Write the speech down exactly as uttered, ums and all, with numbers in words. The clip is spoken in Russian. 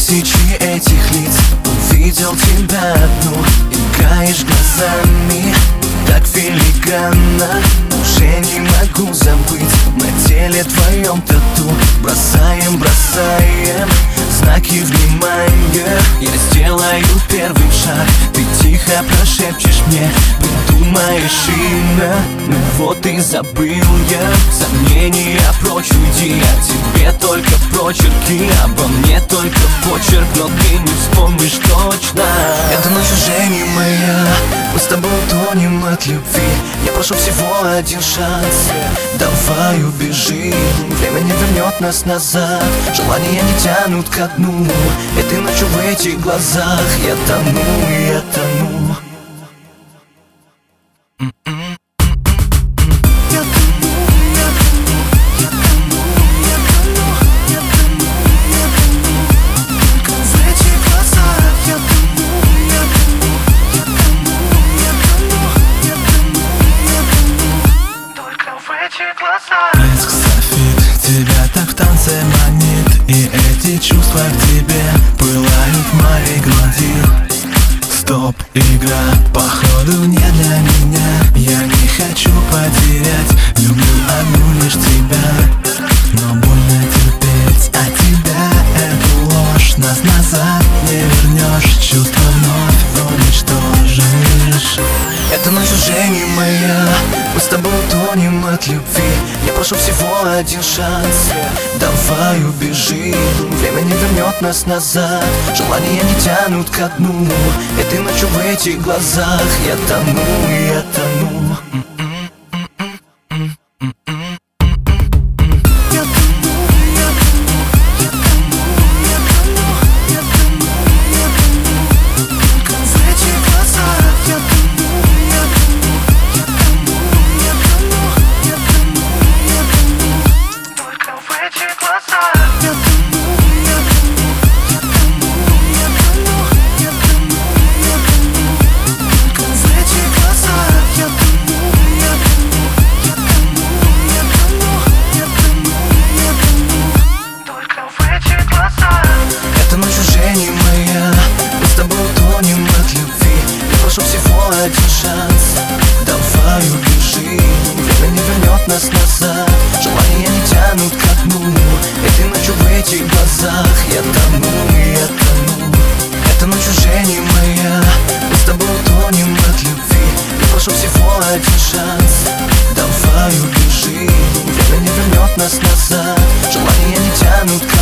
тысячи этих лиц увидел тебя одну. Играешь глазами так филигранно, уже не могу забыть на теле твоем тату. Бросаем, бросаем знаки внимания. Я сделаю первый шаг, ты тихо прошепчешь мне, придумаешь имя. Ну вот и забыл я, сомнения прочь уйди. О тебе только прочерки, обо мне только почерк, но ты не вспомнишь точно. Эта ночь уже не моя, мы с тобой утонем от любви. Я прошу всего один шанс, давай убежим. Время не вернет нас назад, желания не тянут ко дну. Этой ночью в этих глазах я тону, я тону. Блеск софит тебя так в танце манит, и эти чувства к тебе пылают в моей груди. Стоп, игра, походу не для меня. Я не хочу потерять, люблю одну лишь тебя. Но больно терпеть от тебя эту ложь. Нас назад не вернешь, чувства вновь уничтожишь. Эта ночь уже не моя, мы с тобой утонем от любви. Я прошу всего один шанс, давай убежим. Время не вернет нас назад, желания не тянут ко дну. Этой ночью в этих глазах я тону, я тону. Эта ночь уже не моя, мы с тобой утонем от любви. Я прошу всего один шанс, давай убежим. Время не вернет нас назад, желания не тянут ко дну. Этой ночью в этих глазах я тону, я тону. Эта ночь уже не моя, мы с тобой утонем от любви. Я прошу всего один шанс, давай убежим. Время не вернет нас назад, желания не тянут ко дну.